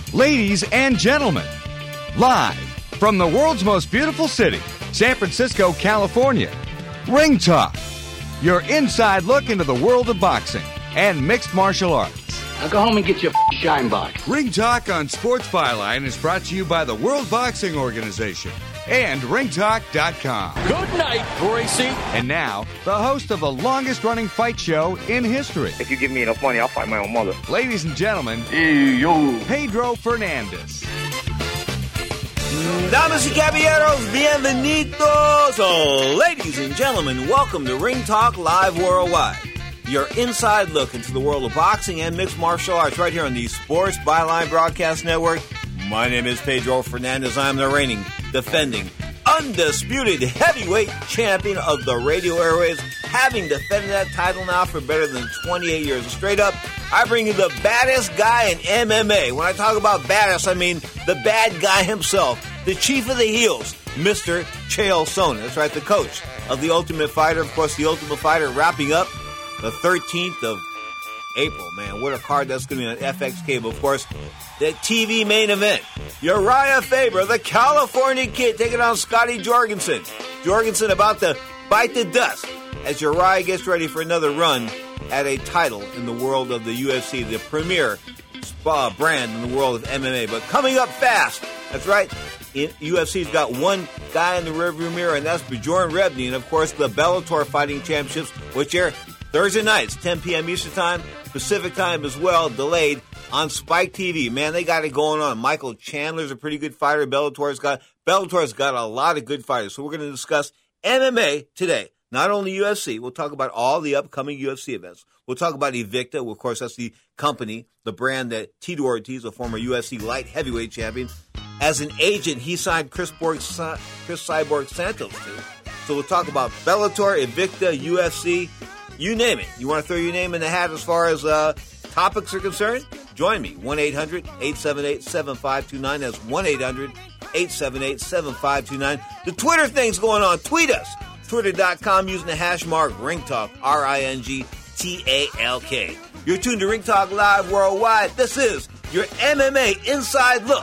Ladies and gentlemen, live from the world's most beautiful city, San Francisco, California, Ring Talk, your inside look into the world of boxing and mixed martial arts. Now go home and get your shine box. Ring Talk on Sports Byline is brought to you by the World Boxing Organization and ringtalk.com. Good night, Gracie. And now, the host of the longest-running fight show in history. If you give me enough money, I'll fight my own mother. Ladies and gentlemen, Pedro Fernandez. Damas y caballeros, bienvenidos. So, ladies and gentlemen, welcome to Ring Talk Live Worldwide. Your inside look into the world of boxing and mixed martial arts right here on the Sports Byline Broadcast Network. My name is Pedro Fernandez. I'm the reigning, defending, undisputed heavyweight champion of the radio airways, having defended that title now for better than 28 years. Straight up, I bring you the baddest guy in MMA. When I talk about baddest, I mean the bad guy himself, the chief of the heels, Mr. Chael Sonnen. That's right, the coach of The Ultimate Fighter. Of course, The Ultimate Fighter wrapping up the 13th of April, man. What a card that's going to be on FX Cable. Of course, the TV main event. Uriah Faber, the California Kid, taking on Scotty Jorgensen. Jorgensen about to bite the dust as Uriah gets ready for another run at a title in the world of the UFC, the premier brand in the world of MMA. But coming up fast, that's right, UFC's got one guy in the rearview mirror, and that's Bjorn Rebney. And, of course, the Bellator Fighting Championships, which are Thursday nights, 10 p.m. Eastern Time, Pacific Time as well, delayed on Spike TV. Man, they got it going on. Michael Chandler's a pretty good fighter. Bellator's got a lot of good fighters. So we're going to discuss MMA today. Not only UFC, we'll talk about all the upcoming UFC events. We'll talk about Invicta. Of course, that's the company, the brand that Tito Ortiz, a former UFC light heavyweight champion, as an agent, he signed Chris Cyborg Santos to. So we'll talk about Bellator, Invicta, UFC, you name it. You want to throw your name in the hat as far as topics are concerned? Join me, 1-800-878-7529. That's 1-800-878-7529. The Twitter thing's going on. Tweet us. Twitter.com using the hash mark RingTalk, RingTalk. You're tuned to Ring Talk Live Worldwide. This is your MMA Inside Look.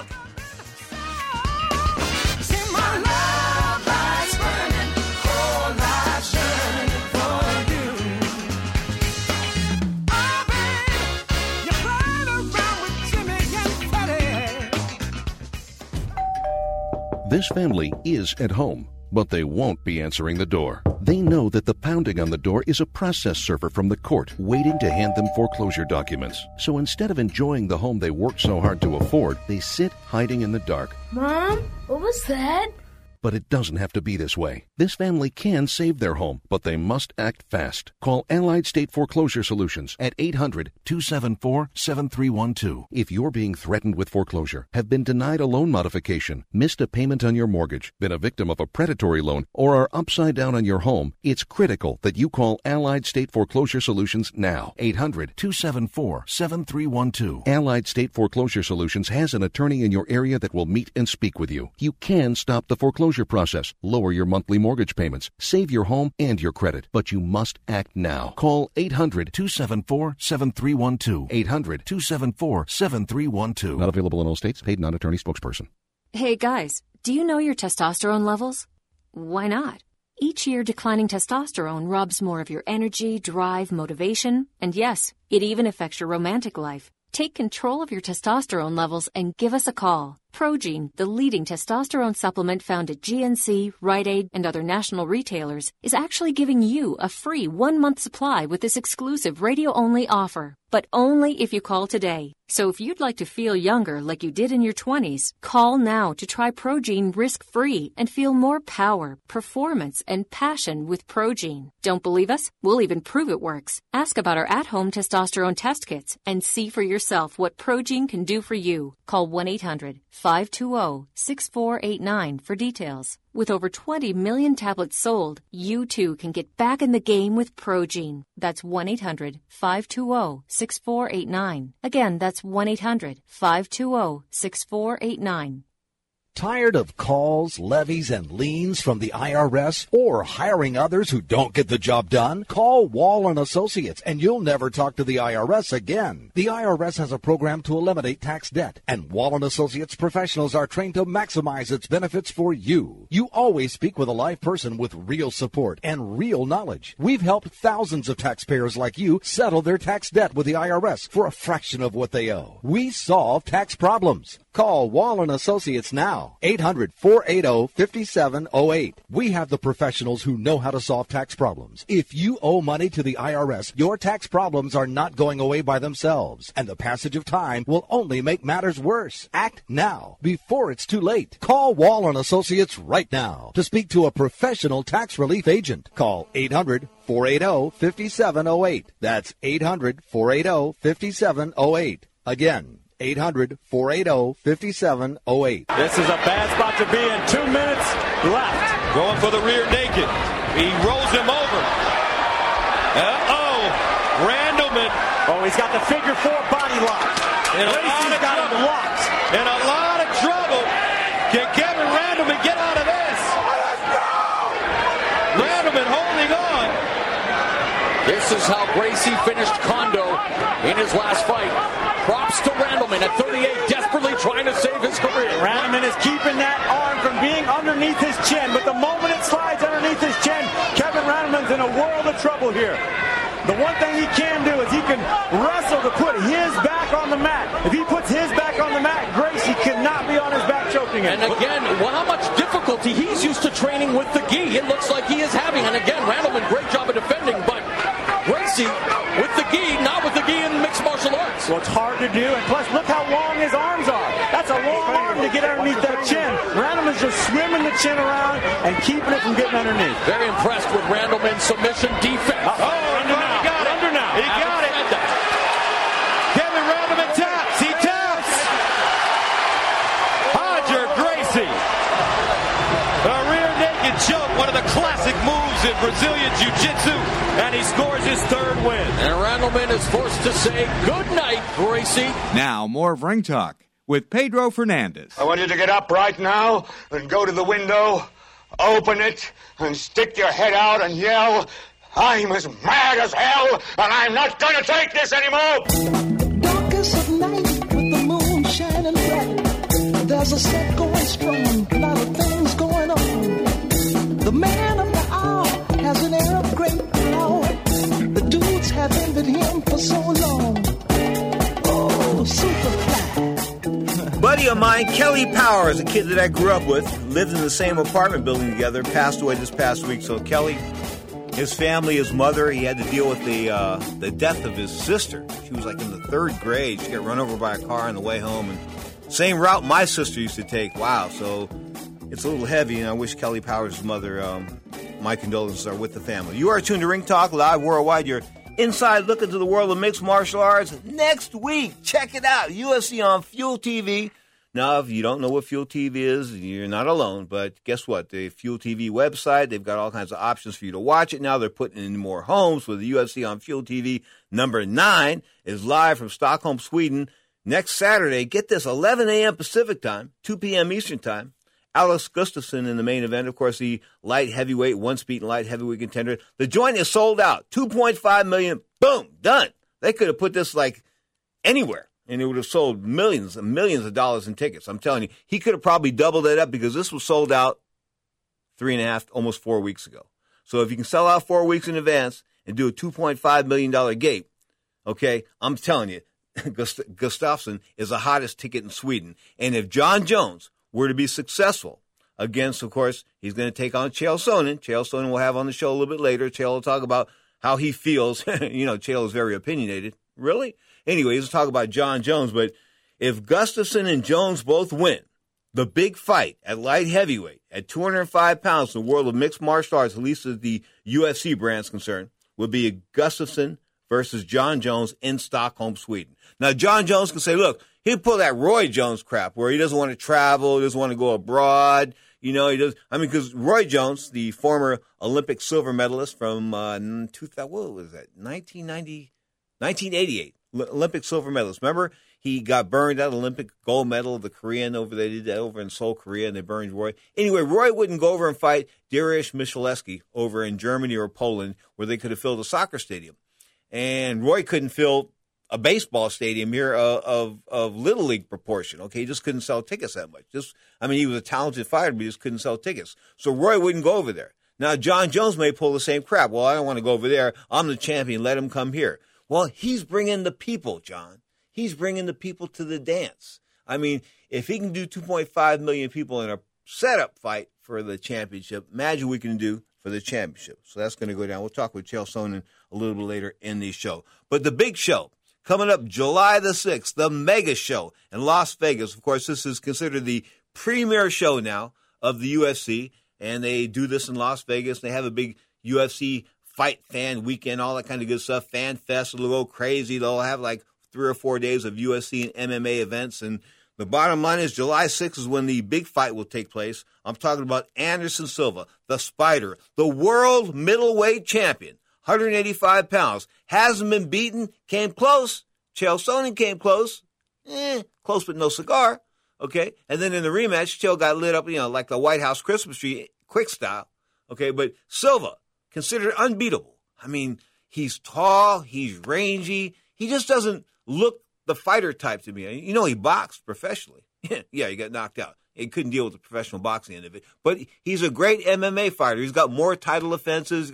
This family is at home, but they won't be answering the door. They know that the pounding on the door is a process server from the court waiting to hand them foreclosure documents. So instead of enjoying the home they worked so hard to afford, they sit hiding in the dark. Mom, what was that? But it doesn't have to be this way. This family can save their home, but they must act fast. Call Allied State Foreclosure Solutions at 800-274-7312. If you're being threatened with foreclosure, have been denied a loan modification, missed a payment on your mortgage, been a victim of a predatory loan, or are upside down on your home, it's critical that you call Allied State Foreclosure Solutions now. 800-274-7312. Allied State Foreclosure Solutions has an attorney in your area that will meet and speak with you. You can stop the foreclosure process, lower your monthly mortgage payments, save your home and your credit, but you must act now. Call 800-274-7312. 800-274-7312. Not available in all states. Paid non-attorney spokesperson. Hey guys, do you know your testosterone levels? Why not? Each year, declining testosterone robs more of your energy, drive, motivation, and yes, it even affects your romantic life. Take control of your testosterone levels and give us a call. Progene, the leading testosterone supplement found at GNC, Rite Aid, and other national retailers, is actually giving you a free 1-month supply with this exclusive radio-only offer. But only if you call today. So if you'd like to feel younger like you did in your 20s, call now to try Progene risk-free and feel more power, performance, and passion with Progene. Don't believe us? We'll even prove it works. Ask about our at-home testosterone test kits and see for yourself what Progene can do for you. Call 1-800-520-6489 for details. With over 20 million tablets sold, you too can get back in the game with Progene. That's 1-800-520-6489. Again, that's 1-800-520-6489. Tired of calls, levies, and liens from the IRS or hiring others who don't get the job done? Call Wall & Associates and you'll never talk to the IRS again. The IRS has a program to eliminate tax debt, and Wall & Associates professionals are trained to maximize its benefits for you. You always speak with a live person with real support and real knowledge. We've helped thousands of taxpayers like you settle their tax debt with the IRS for a fraction of what they owe. We solve tax problems. Call Wall & Associates now, 800-480-5708. We have the professionals who know how to solve tax problems. If you owe money to the IRS, your tax problems are not going away by themselves, and the passage of time will only make matters worse. Act now, before it's too late. Call Wall & Associates right now to speak to a professional tax relief agent. Call 800-480-5708. That's 800-480-5708. Again, 800-480-5708. This is a bad spot to be in. 2 minutes left. Going for the rear naked. He rolls him over. Randleman. Oh, he's got the figure 4 body lock. Lacey's got him locked. In a lot of trouble. Can Kevin Randleman get out of this? Randleman holding on. This is how Gracie finished Kondo in his last fight. Props to Randleman at 38, desperately trying to save his career. Randleman is keeping that arm from being underneath his chin, but the moment it slides underneath his chin, Kevin Randleman's in a world of trouble here. The one thing he can do is he can wrestle to put his back on the mat. If he puts his back on the mat, Gracie cannot be on his back choking him. And again, how much difficulty he's used to training with the gi. It looks like he is having. And again, Randleman, great job of defending, but Gracie with the gi, not with the gi in mixed martial arts. Well, it's hard to do, and plus, look how long his arms are. That's a long arm to get underneath that chin. Randleman's just swimming the chin around and keeping it from getting underneath. Very impressed with Randleman's submission defense. Under now. He got it. Kevin Randleman taps. He taps. Roger Gracie. A rear naked choke, one of the classic moves in Brazilian Jiu-Jitsu, and he scores his third win. And Randleman is forced to say good night, Gracie. Now, more of Ring Talk with Pedro Fernandez. I want you to get up right now and go to the window, open it, and stick your head out and yell, "I'm as mad as hell, and I'm not going to take this anymore!" Darkest of night with the moon shining bright. There's a set going strong, a lot of things going on. The man of the hour has an air of great power. The dudes have envied him for so long. Oh, Superfly. Buddy of mine, Kelly Powers, a kid that I grew up with, lived in the same apartment building together, passed away this past week. So Kelly, his family, his mother, he had to deal with the death of his sister. She was like in the 3rd grade. She got run over by a car on the way home. And same route my sister used to take. Wow. So it's a little heavy, and I wish Kelly Powers' mother, my condolences are with the family. You are tuned to Ring Talk Live Worldwide, your inside look into the world of mixed martial arts. Next week, check it out, UFC on Fuel TV. Now, if you don't know what Fuel TV is, you're not alone, but guess what? The Fuel TV website, they've got all kinds of options for you to watch it now. They're putting in more homes with the UFC on Fuel TV. Number 9 is live from Stockholm, Sweden, next Saturday. Get this, 11 a.m. Pacific time, 2 p.m. Eastern time. Alex Gustafsson in the main event, of course, the light heavyweight, once-beaten light heavyweight contender. The joint is sold out. 2.5 million. Boom. Done. They could have put this like anywhere, and it would have sold millions and millions of dollars in tickets. I'm telling you, he could have probably doubled it up because this was sold out 3.5, almost 4 weeks ago. So if you can sell out 4 weeks in advance and do a $2.5 million gate, okay, I'm telling you, Gustafsson is the hottest ticket in Sweden. And if John Jones were to be successful against, of course, he's going to take on Chael Sonnen. Chael Sonnen we'll have on the show a little bit later. Chael will talk about how he feels. Chael is very opinionated. Really? Anyway, he's talk about John Jones. But if Gustafsson and Jones both win, the big fight at light heavyweight at 205 pounds in the world of mixed martial arts, at least as the UFC brand's concerned, will be Gustafsson versus John Jones in Stockholm, Sweden. Now, John Jones can say, look, he'll pull that Roy Jones crap where he doesn't want to travel, he doesn't want to go abroad. He does. I mean, because Roy Jones, the former Olympic silver medalist from 1988, Olympic silver medalist. Remember, he got burned out Olympic gold medal of the Korean over. They did that over in Seoul, Korea, and they burned Roy. Anyway, Roy wouldn't go over and fight Dariusz Michalewski over in Germany or Poland, where they could have filled a soccer stadium. And Roy couldn't fill a baseball stadium here of Little League proportion. Okay, he just couldn't sell tickets that much. He was a talented fighter, but he just couldn't sell tickets. So Roy wouldn't go over there. Now, John Jones may pull the same crap. Well, I don't want to go over there. I'm the champion. Let him come here. Well, he's bringing the people, John. He's bringing the people to the dance. I mean, if he can do 2.5 million people in a setup fight for the championship, imagine what we can do for the championship. So that's going to go down. We'll talk with Chael Sonnen a little bit later in the show. But the big show, coming up July the 6th, the mega show in Las Vegas. Of course, this is considered the premier show now of the UFC, and they do this in Las Vegas. They have a big UFC fight fan weekend, all that kind of good stuff. Fan fest, it'll go crazy. They'll have like 3 or 4 days of UFC and MMA events. And the bottom line is July 6th is when the big fight will take place. I'm talking about Anderson Silva, the Spider, the world middleweight champion, 185 pounds. Hasn't been beaten, came close. Chael Sonnen came close. Close but no cigar. Okay? And then in the rematch, Chael got lit up, like the White House Christmas tree, quick style. Okay? But Silva, considered unbeatable. I mean, he's tall, he's rangy. He just doesn't look the fighter type to me. He boxed professionally. Yeah, he got knocked out. He couldn't deal with the professional boxing end of it. But he's a great MMA fighter. He's got more title offenses.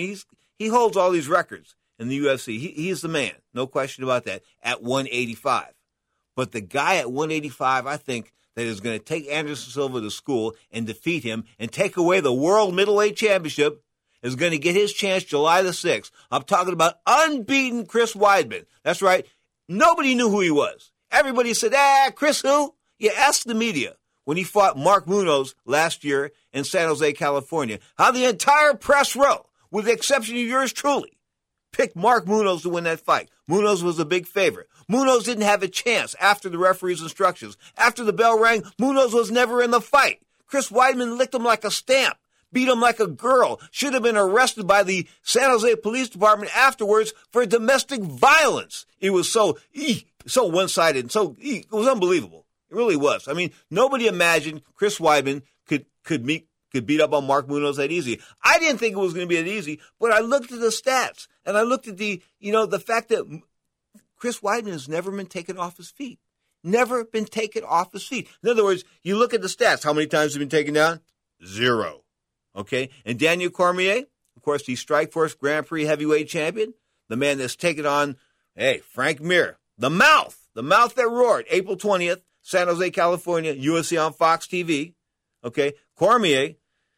He holds all these records in the UFC. He's the man. No question about that at 185. But the guy at 185, I think, that is going to take Anderson Silva to school and defeat him and take away the World Middleweight Championship is going to get his chance July the 6th. I'm talking about unbeaten Chris Weidman. That's right. Nobody knew who he was. Everybody said, Chris who? You ask the media when he fought Mark Munoz last year in San Jose, California, how the entire press row, with the exception of yours truly, picked Mark Munoz to win that fight. Munoz was a big favorite. Munoz didn't have a chance after the referee's instructions. After the bell rang, Munoz was never in the fight. Chris Weidman licked him like a stamp, beat him like a girl, should have been arrested by the San Jose Police Department afterwards for domestic violence. It was so one-sided, it was unbelievable. It really was. I mean, nobody imagined Chris Weidman could beat up on Mark Munoz that easy. I didn't think it was going to be that easy, but I looked at the stats, and I looked at the fact that Chris Weidman has never been taken off his feet. Never been taken off his feet. In other words, you look at the stats. How many times has he been taken down? 0. Okay? And Daniel Cormier, of course, the Strikeforce Grand Prix heavyweight champion, the man that's taken on, Frank Mir, the mouth that roared, April 20th, San Jose, California, UFC on Fox TV. Okay? Cormier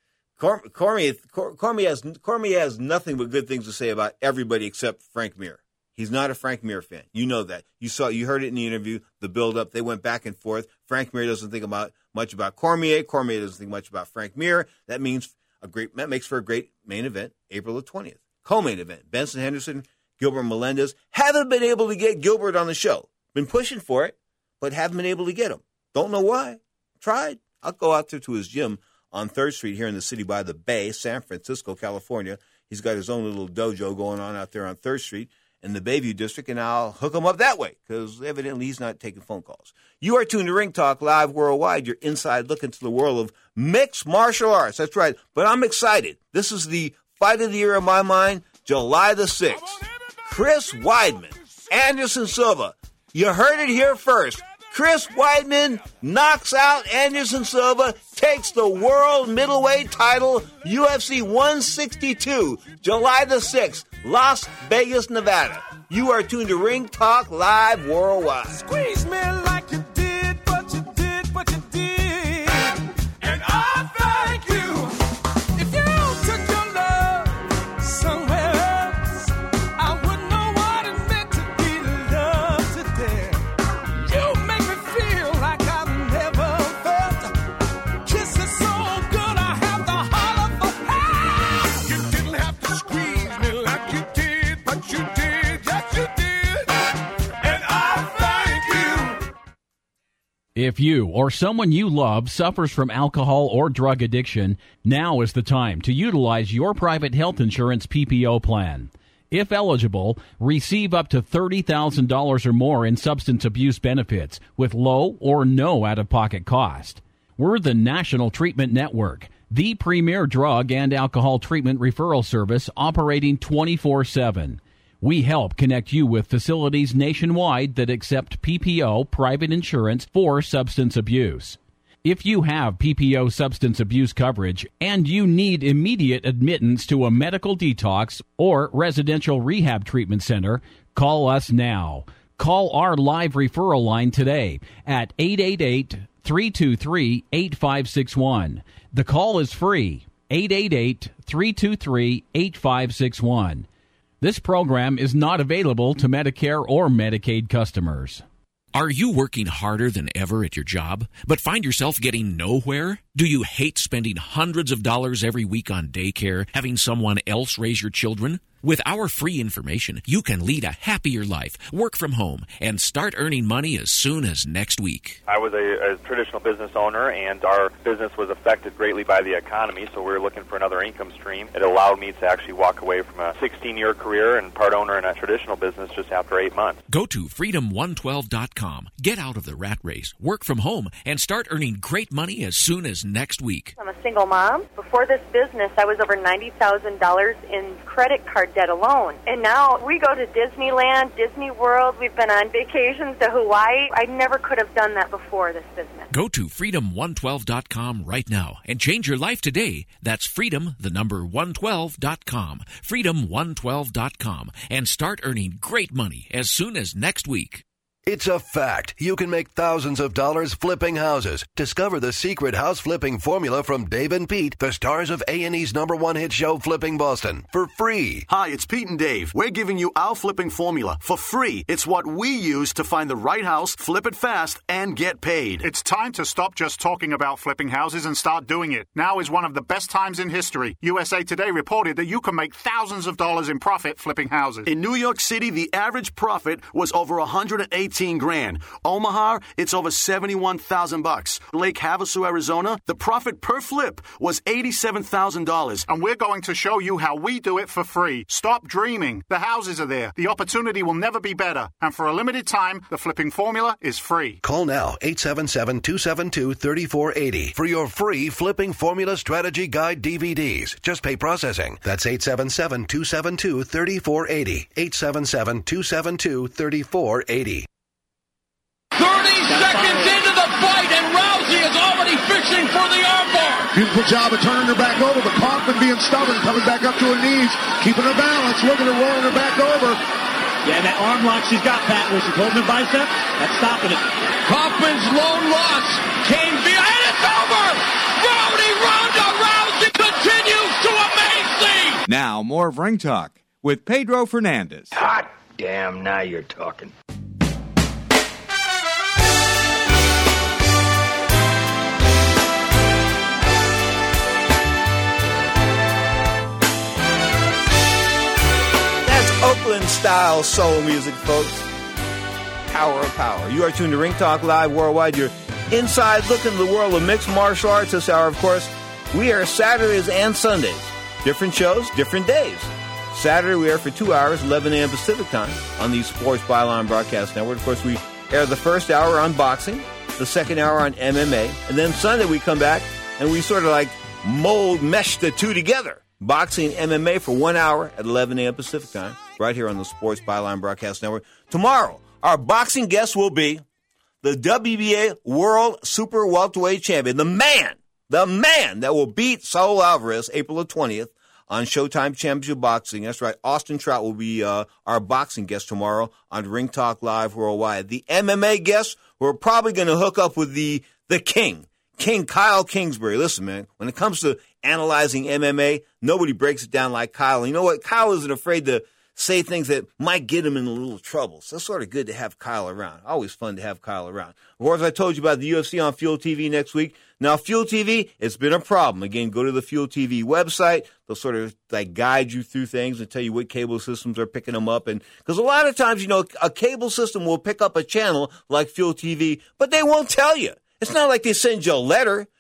has nothing but good things to say about everybody except Frank Mir. He's not a Frank Mir fan. You know that. You heard it in the interview, the build-up. They went back and forth. Frank Mir doesn't think much about Cormier. Cormier doesn't think much about Frank Mir. That makes for a great main event, April the 20th. Co-main event, Benson Henderson, Gilbert Melendez. Haven't been able to get Gilbert on the show. Been pushing for it, but haven't been able to get him. Don't know why. Tried. I'll go out there to his gym on 3rd Street here in the city by the Bay, San Francisco, California. He's got his own little dojo going on out there on 3rd Street in the Bayview District, and I'll hook him up that way because evidently he's not taking phone calls. You are tuned to Ring Talk Live Worldwide, your inside look into the world of mixed martial arts. That's right, but I'm excited. This is the fight of the year in my mind, July the 6th. Chris Weidman, Anderson Silva. You heard it here first. Chris Weidman knocks out Anderson Silva, takes the world middleweight title, UFC 162, July the 6th, Las Vegas, Nevada. You are tuned to Ring Talk Live Worldwide. Squeeze me like you did, but you did what you did. And I thank you. If you took your love somewhere else, I wouldn't know what it meant to be loved today. You make me feel like I've never felt. Kisses so good I have to holler for help. You didn't have to squeeze me like you did, but you did, yes you did. And I thank you. If you or someone you love suffers from alcohol or drug addiction, now is the time to utilize your private health insurance PPO plan. If eligible, receive up to $30,000 or more in substance abuse benefits with low or no out-of-pocket cost. We're the National Treatment Network, the premier drug and alcohol treatment referral service operating 24/7. We help connect you with facilities nationwide that accept PPO private insurance for substance abuse. If you have PPO substance abuse coverage and you need immediate admittance to a medical detox or residential rehab treatment center, call us now. Call our live referral line today at 888-323-8561. The call is free, 888-323-8561. This program is not available to Medicare or Medicaid customers. Are you working harder than ever at your job, but find yourself getting nowhere? Do you hate spending hundreds of dollars every week on daycare, having someone else raise your children? With our free information, you can lead a happier life, work from home, and start earning money as soon as next week. I was a traditional business owner, and our business was affected greatly by the economy, so we were looking for another income stream. It allowed me to actually walk away from a 16-year career and part owner in a traditional business just after 8 months. Go to freedom112.com. Get out of the rat race, work from home, and start earning great money as soon as next week. I'm a single mom. Before this business, I was over $90,000 in credit card debt alone. And now we go to Disneyland, Disney World. We've been on vacations to Hawaii. I never could have done that before this business. Go to freedom112.com right now and change your life today. That's freedom112.com. freedom112.com, and start earning great money as soon as next week. It's a fact. You can make thousands of dollars flipping houses. Discover the secret house flipping formula from Dave and Pete, the stars of A&E's #1 hit show, Flipping Boston, for free. Hi, it's Pete and Dave. We're giving you our flipping formula for free. It's what we use to find the right house, flip it fast, and get paid. It's time to stop just talking about flipping houses and start doing it. Now is one of the best times in history. USA Today reported that you can make thousands of dollars in profit flipping houses. In New York City, the average profit was over $118,000. Omaha, it's over $71,000. Lake Havasu, Arizona, the profit per flip was $87,000. And we're going to show you how we do it for free. Stop dreaming. The houses are there. The opportunity will never be better. And for a limited time, the flipping formula is free. Call now, 877-272-3480 for your free Flipping Formula Strategy Guide DVDs. Just pay processing. That's 877-272-3480. 877-272-3480. 30 seconds into the fight, and Rousey is already fishing for the armbar. Beautiful job of turning her back over, but Kaufman being stubborn, coming back up to her knees, keeping her balance, looking at rolling her back over. Yeah, and that arm lock she's got, Pat, where she's holding her bicep, that's stopping it. Kaufman's lone loss came via, and it's over! Rowdy Ronda Rousey continues to amaze me! Now, more of Ring Talk with Pedro Fernandez. Hot damn, now you're talking. Oakland-style soul music, folks. Power of power. You are tuned to Ring Talk Live Worldwide, your inside look into the world of mixed martial arts this hour. Of course, we air Saturdays and Sundays. Different shows, different days. Saturday, we air for 2 hours, 11 a.m. Pacific time on the Sports Byline Broadcast Network. Of course, we air the first hour on boxing, the second hour on MMA, and then Sunday we come back and we sort of like mesh the two together. Boxing and MMA for 1 hour at 11 a.m. Pacific time, right here on the Sports Byline Broadcast Network. Tomorrow, our boxing guest will be the WBA World Super Welterweight Champion, the man that will beat Saul Alvarez April the 20th on Showtime Championship Boxing. That's right, Austin Trout will be our boxing guest tomorrow on Ring Talk Live Worldwide. The MMA guest, we're probably going to hook up with the King Kyle Kingsbury. Listen, man, when it comes to analyzing MMA, nobody breaks it down like Kyle. And you know what? Kyle isn't afraid to say things that might get him in a little trouble. So it's sort of good to have Kyle around. Always fun to have Kyle around. Of course, I told you about the UFC on Fuel TV next week. Now, Fuel TV, it's been a problem. Again, go to the Fuel TV website. They'll sort of like guide you through things and tell you what cable systems are picking them up. And because a lot of times, you know, a cable system will pick up a channel like Fuel TV, but they won't tell you. It's not like they send you a letter.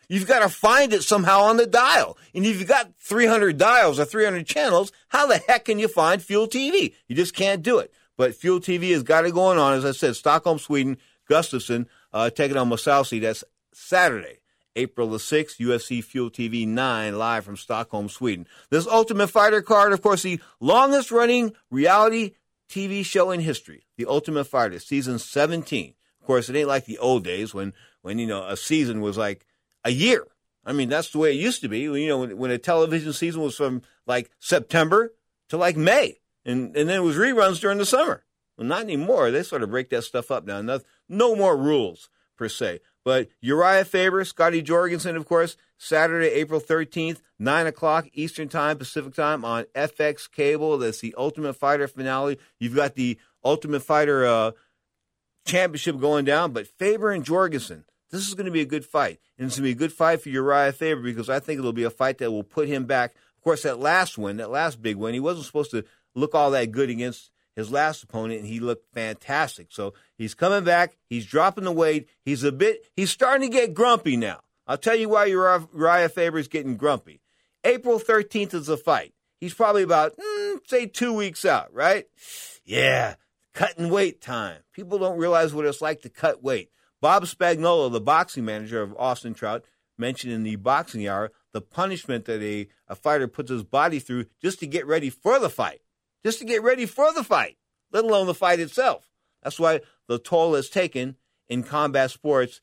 You've got to find it somehow on the dial. And if you've got 300 dials or 300 channels, how the heck can you find Fuel TV? You just can't do it. But Fuel TV has got it going on. As I said, Stockholm, Sweden, Gustafsson taking on Mousasi. That's Saturday, April the 6th, UFC Fuel TV 9, live from Stockholm, Sweden. This Ultimate Fighter card, of course, the longest-running reality TV show in history, The Ultimate Fighter, season 17. Of course, it ain't like the old days when a season was like a year. I mean, that's the way it used to be. When a television season was from like September to like May, and then it was reruns during the summer. Well, not anymore. They sort of break that stuff up now. No more rules per se. But Uriah Faber, Scotty Jorgensen, of course, Saturday, April 13th, 9 o'clock Eastern Time, Pacific Time on FX Cable. That's the Ultimate Fighter finale. You've got the Ultimate Fighter championship going down, but Faber and Jorgensen, this is going to be a good fight. And it's going to be a good fight for Uriah Faber because I think it'll be a fight that will put him back. Of course, that last big win, he wasn't supposed to look all that good against his last opponent, and he looked fantastic. So he's coming back. He's dropping the weight. He's starting to get grumpy now. I'll tell you why Uriah Faber is getting grumpy. April 13th is the fight. He's probably about, say, 2 weeks out, right? Yeah, cutting weight time. People don't realize what it's like to cut weight. Bob Spagnuolo, the boxing manager of Austin Trout, mentioned in the Boxing Hour the punishment that a fighter puts his body through just to get ready for the fight. Just to get ready for the fight, let alone the fight itself. That's why the toll it's taken in combat sports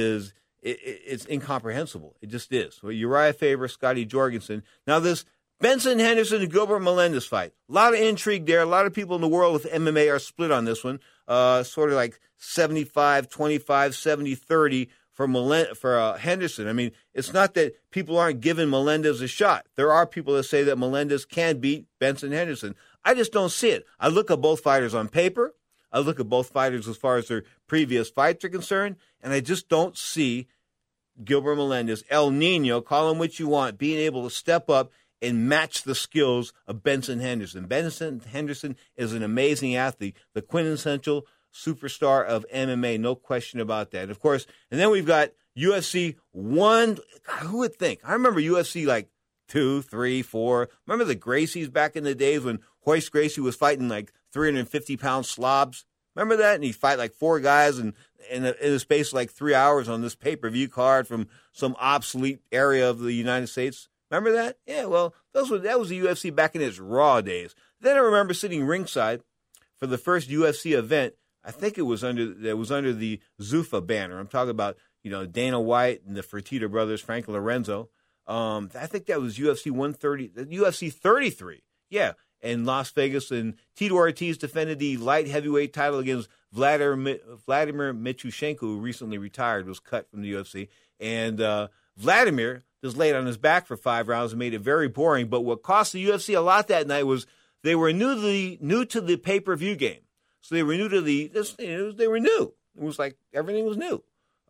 it's incomprehensible. It just is. Well, Uriah Faber, Scotty Jorgensen. Now this Benson Henderson and Gilbert Melendez fight. A lot of intrigue there. A lot of people in the world with MMA are split on this one. Sort of like 75-25, 70-30 for Henderson. I mean, it's not that people aren't giving Melendez a shot. There are people that say that Melendez can beat Benson Henderson. I just don't see it. I look at both fighters on paper. I look at both fighters as far as their previous fights are concerned, and I just don't see Gilbert Melendez, El Nino, call him what you want, being able to step up and match the skills of Benson Henderson. Benson Henderson is an amazing athlete, the quintessential superstar of MMA, no question about that. Of course, and then we've got UFC 1. God, who would think? I remember UFC like 2, 3, 4. Remember the Gracies back in the days when Hoist Gracie was fighting like 350-pound slobs? Remember that? And he'd fight like 4 guys in a space of like 3 hours on this pay-per-view card from some obsolete area of the United States. Remember that? Yeah, well, that was the UFC back in its raw days. Then I remember sitting ringside for the first UFC event. I think it was under the Zuffa banner. I'm talking about, Dana White and the Fertitta brothers, Frank Lorenzo. I think that was UFC 130, UFC 33. Yeah, in Las Vegas, and Tito Ortiz defended the light heavyweight title against Vladimir Michushenko, who recently retired, was cut from the UFC. And Vladimir just laid on his back for 5 rounds and made it very boring. But what cost the UFC a lot that night was they were new to the pay-per-view game. So they were new to they were new. It was like everything was new.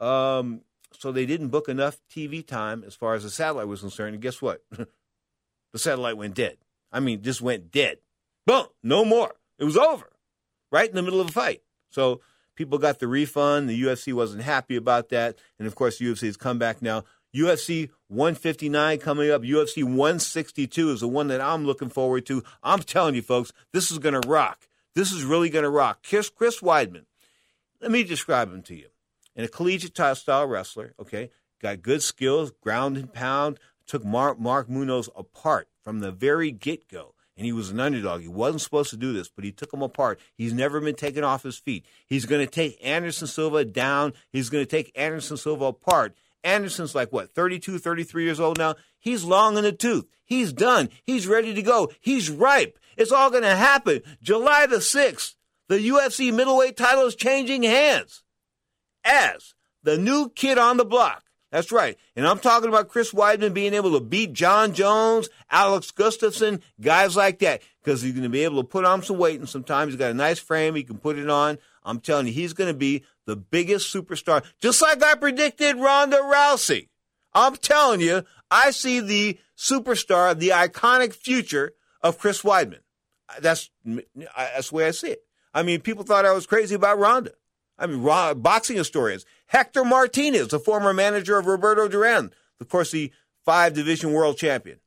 So they didn't book enough TV time as far as the satellite was concerned. And guess what? The satellite went dead. I mean, just went dead. Boom, no more. It was over right in the middle of a fight. So people got the refund. The UFC wasn't happy about that. And, of course, the UFC has come back now. UFC 159 coming up. UFC 162 is the one that I'm looking forward to. I'm telling you, folks, this is going to rock. This is really going to rock. Chris Weidman, let me describe him to you. In a collegiate-style wrestler, okay, got good skills, ground and pound, took Mark Munoz apart from the very get-go, and he was an underdog. He wasn't supposed to do this, but he took him apart. He's never been taken off his feet. He's going to take Anderson Silva down. He's going to take Anderson Silva apart. Anderson's like, 32, 33 years old now? He's long in the tooth. He's done. He's ready to go. He's ripe. It's all going to happen. July the 6th, the UFC middleweight title is changing hands as the new kid on the block. That's right. And I'm talking about Chris Weidman being able to beat John Jones, Alex Gustafsson, guys like that, because he's going to be able to put on some weight, and sometimes he's got a nice frame. He can put it on. I'm telling you, he's going to be the biggest superstar, just like I predicted Ronda Rousey. I'm telling you, I see the superstar, the iconic future of Chris Weidman. That's the way I see it. I mean, people thought I was crazy about Ronda. I mean, boxing historians Hector Martinez, the former manager of Roberto Duran, of course, the 4-division world champion.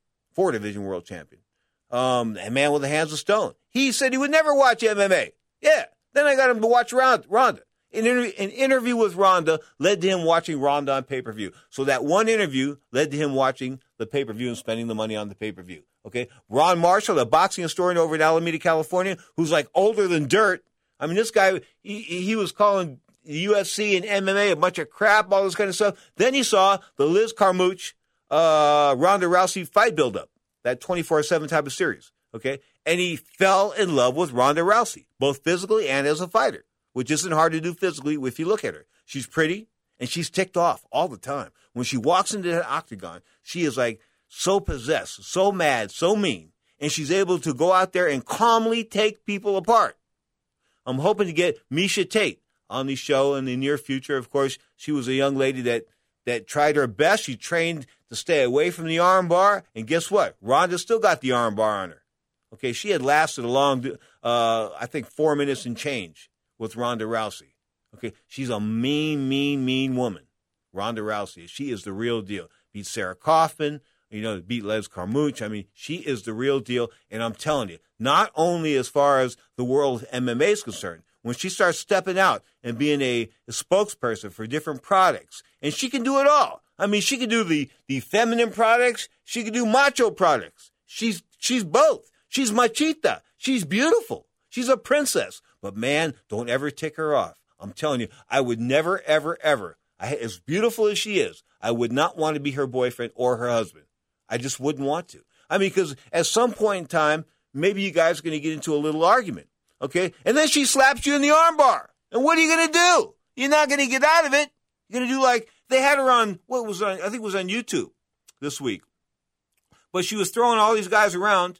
A man with the hands of stone. He said he would never watch MMA. Yeah. Then I got him to watch Ronda. An interview with Ronda led to him watching Ronda on pay-per-view. So that one interview led to him watching the pay-per-view and spending the money on the pay-per-view. Okay? Ron Marshall, a boxing historian over in Alameda, California, who's like older than dirt. I mean, this guy, he was calling the UFC and MMA a bunch of crap, all this kind of stuff. Then he saw the Liz Carmouche, Ronda Rousey fight build-up, that 24/7 type of series. Okay? And he fell in love with Ronda Rousey, both physically and as a fighter, which isn't hard to do physically if you look at her. She's pretty, and she's ticked off all the time. When she walks into that octagon, she is like so possessed, so mad, so mean, and she's able to go out there and calmly take people apart. I'm hoping to get Miesha Tate on the show in the near future. Of course, she was a young lady that tried her best. She trained to stay away from the arm bar, and guess what? Ronda still got the arm bar on her. Okay, she had lasted a long, I think 4 minutes and change with Ronda Rousey. Okay, she's a mean woman, Ronda Rousey. She is the real deal. Beat Sarah Kaufman, beat Liz Carmouche. I mean, she is the real deal. And I'm telling you, not only as far as the world of MMA is concerned, when she starts stepping out and being a spokesperson for different products, and she can do it all. I mean, she can do the feminine products. She can do macho products. She's both. She's machita. She's beautiful. She's a princess. But, man, don't ever tick her off. I'm telling you, I would never, ever, ever, as beautiful as she is, I would not want to be her boyfriend or her husband. I just wouldn't want to. I mean, because at some point in time, maybe you guys are going to get into a little argument, okay? And then she slaps you in the armbar. And what are you going to do? You're not going to get out of it. You're going to do like, they had her on, I think it was on YouTube this week. But she was throwing all these guys around,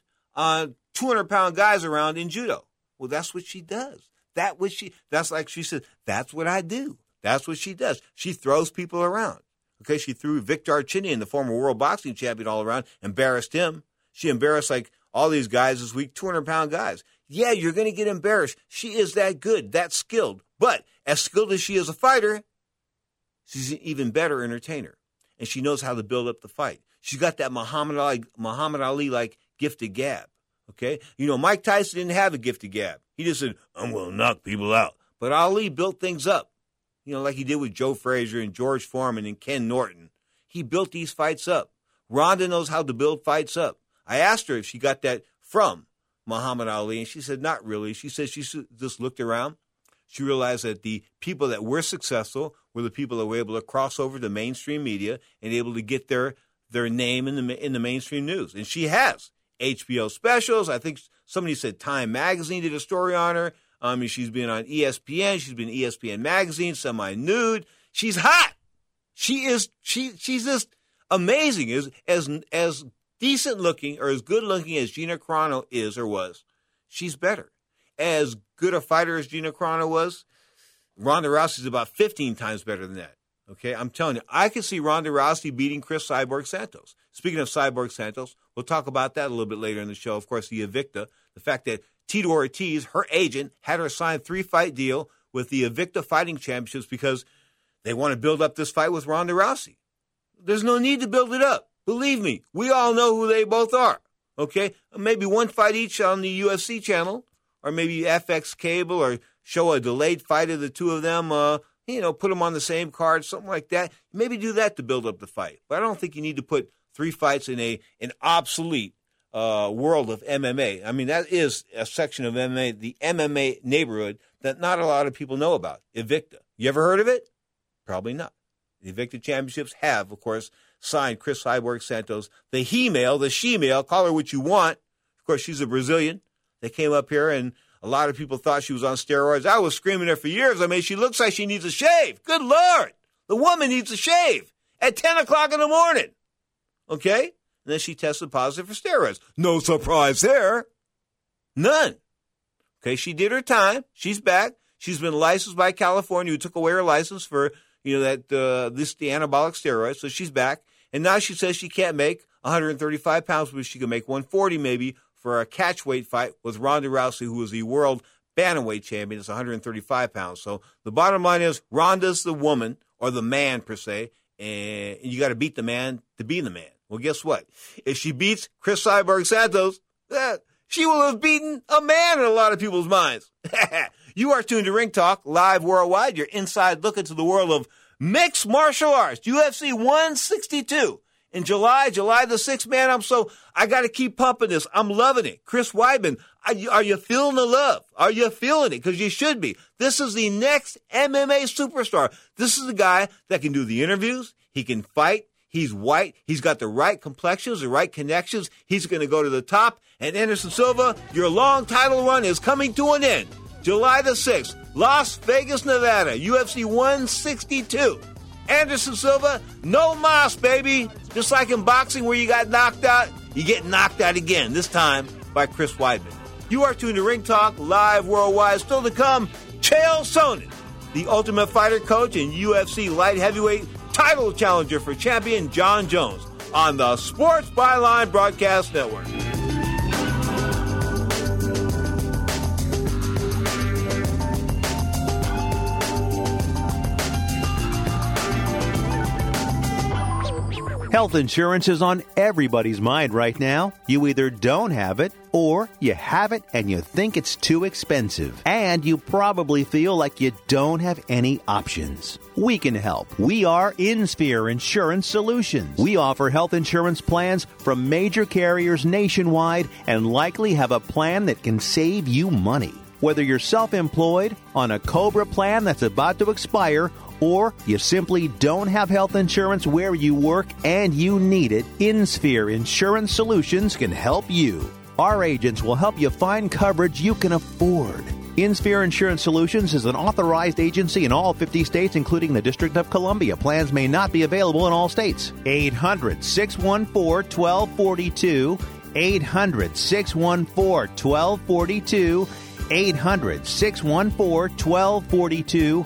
200-pound guys around in judo. Well, that's what she does. That's like she said, that's what I do. That's what she does. She throws people around. Okay, she threw Victor Archinian, the former world boxing champion, all around, embarrassed him. She embarrassed like all these guys this week, 200-pound guys. Yeah, you're going to get embarrassed. She is that good, that skilled. But as skilled as she is a fighter, she's an even better entertainer. And she knows how to build up the fight. She's got that Muhammad Ali-like gifted gab. Okay? Mike Tyson didn't have a gifted gab. He just said, I'm going to knock people out. But Ali built things up. Like he did with Joe Frazier and George Foreman and Ken Norton. He built these fights up. Ronda knows how to build fights up. I asked her if she got that from Muhammad Ali, and she said not really. She said she just looked around. She realized that the people that were successful were the people that were able to cross over to mainstream media and able to get their name in the mainstream news. And she has. HBO specials. I think somebody said Time Magazine did a story on her. She's been on ESPN. She's been ESPN Magazine, semi-nude. She's hot. She's just amazing. As decent looking or as good looking as Gina Carano is or was, she's better. As good a fighter as Gina Carano was, Ronda Rousey's about 15 times better than that. Okay, I'm telling you, I can see Ronda Rousey beating Chris Cyborg Santos. Speaking of Cyborg Santos, we'll talk about that a little bit later in the show. Of course, the Invicta, the fact that Tito Ortiz, her agent, had her sign a 3-fight deal with the Invicta Fighting Championships because they want to build up this fight with Ronda Rousey. There's no need to build it up. Believe me, we all know who they both are. Okay, maybe one fight each on the UFC channel, or maybe FX Cable, or show a delayed fight of the two of them. Put them on the same card, something like that. Maybe do that to build up the fight. But I don't think you need to put 3 fights in an obsolete world of MMA. I mean, that is a section of MMA, the MMA neighborhood, that not a lot of people know about. Invicta. You ever heard of it? Probably not. The Invicta Championships have, of course, signed Chris Cyborg Santos, the he-male, the she-male, call her what you want. Of course, she's a Brazilian. They came up here, and a lot of people thought she was on steroids. I was screaming her for years. I mean, she looks like she needs a shave. Good Lord. The woman needs a shave at 10 o'clock in the morning. Okay? And then she tested positive for steroids. No surprise there. None. Okay, she did her time. She's back. She's been licensed by California, who took away her license for, the anabolic steroids. So she's back. And now she says she can't make 135 pounds, but she can make 140 maybe for a catchweight fight with Ronda Rousey, who is the world bantamweight champion. It's 135 pounds. So the bottom line is Ronda's the woman, or the man per se, and you got to beat the man to be the man. Well, guess what? If she beats Chris Cyborg Santos, she will have beaten a man in a lot of people's minds. You are tuned to Ring Talk Live Worldwide, your inside look into the world of mixed martial arts, UFC 162. In July the 6th, man, I got to keep pumping this. I'm loving it. Chris Weidman, are you feeling the love? Are you feeling it? Because you should be. This is the next MMA superstar. This is the guy that can do the interviews. He can fight. He's white. He's got the right complexions, the right connections. He's going to go to the top. And Anderson Silva, your long title run is coming to an end. July the 6th, Las Vegas, Nevada, UFC 162. Anderson Silva, no mas, baby. Just like in boxing where you got knocked out, you get knocked out again, this time by Chris Weidman. You are tuned to Ring Talk Live Worldwide. Still to come, Chael Sonnen, the Ultimate Fighter coach and UFC light heavyweight title challenger for champion John Jones on the Sports Byline Broadcast Network. Health insurance is on everybody's mind right now. You either don't have it or you have it and you think it's too expensive. And you probably feel like you don't have any options. We can help. We are InSphere Insurance Solutions. We offer health insurance plans from major carriers nationwide and likely have a plan that can save you money. Whether you're self-employed, on a COBRA plan that's about to expire, or you simply don't have health insurance where you work and you need it, InSphere Insurance Solutions can help you. Our agents will help you find coverage you can afford. InSphere Insurance Solutions is an authorized agency in all 50 states, including the District of Columbia. Plans may not be available in all states. 800-614-1242. 800-614-1242. 800-614-1242.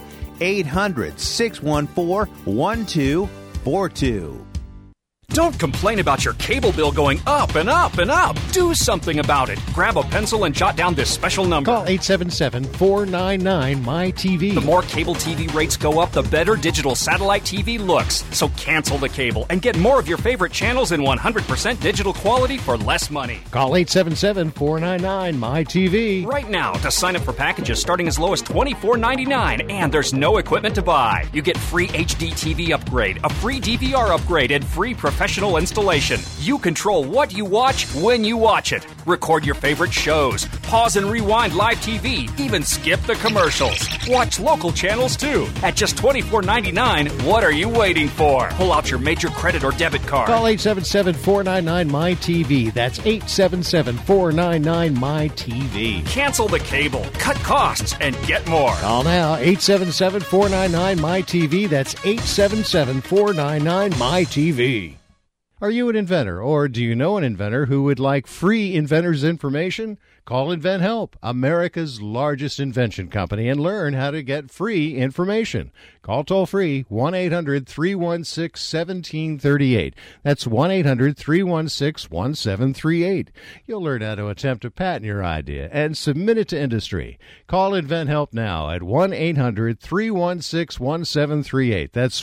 800-614-1242. Don't complain about your cable bill going up and up and up. Do something about it. Grab a pencil and jot down this special number. Call 877-499-MY-TV. The more cable TV rates go up, the better digital satellite TV looks. So cancel the cable and get more of your favorite channels in 100% digital quality for less money. Call 877-499-MY-TV. Right now to sign up for packages starting as low as $24.99, and there's no equipment to buy. You get free HD TV upgrade, a free DVR upgrade, and free professional installation. You control what you watch when you watch it. Record your favorite shows. Pause and rewind live TV. Even skip the commercials. Watch local channels too. At just $24.99, what are you waiting for? Pull out your major credit or debit card. Call 877-499-MY-TV. That's 877-499-MY-TV. Cancel the cable. Cut costs and get more. Call now. 877-499-MY-TV. That's 877-499-MY-TV. Are you an inventor, or do you know an inventor who would like free inventor's information? Call Invent Help, America's largest invention company, and learn how to get free information. Call toll-free 1-800-316-1738. That's 1-800-316-1738. You'll learn how to attempt to patent your idea and submit it to industry. Call Invent Help now at 1-800-316-1738. That's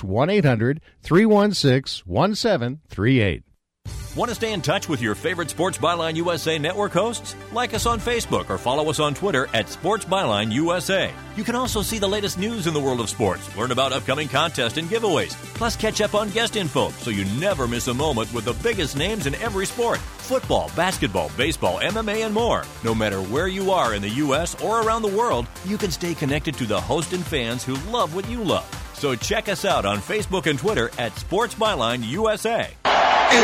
1-800-316-1738. Want to stay in touch with your favorite Sports Byline USA Network hosts? Like us on Facebook or follow us on Twitter at Sports Byline USA. You can also see the latest news in the world of sports, learn about upcoming contests and giveaways, plus catch up on guest info so you never miss a moment with the biggest names in every sport. Football, basketball, baseball, MMA, and more. No matter where you are in the U.S. or around the world, you can stay connected to the host and fans who love what you love. So check us out on Facebook and Twitter at Sports Byline USA. It's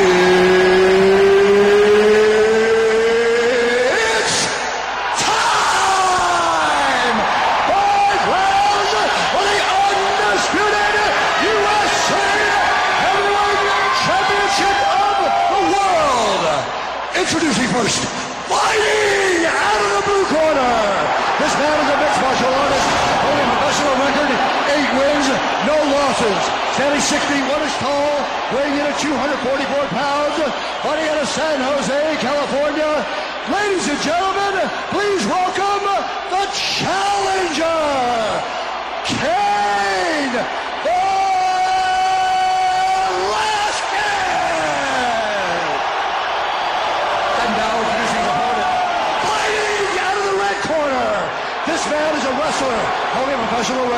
time! 5 rounds for the undisputed USA Heavyweight Championship of the world. Introducing first, fighting out of the blue corner. This man is a mixed martial artist, holding a professional record, 8 wins, no losses. Standing 6 feet 1 inch tall, weighing in at 244 pounds, fighting out of San Jose, California. Ladies and gentlemen, please welcome the challenger, Cain Velasquez!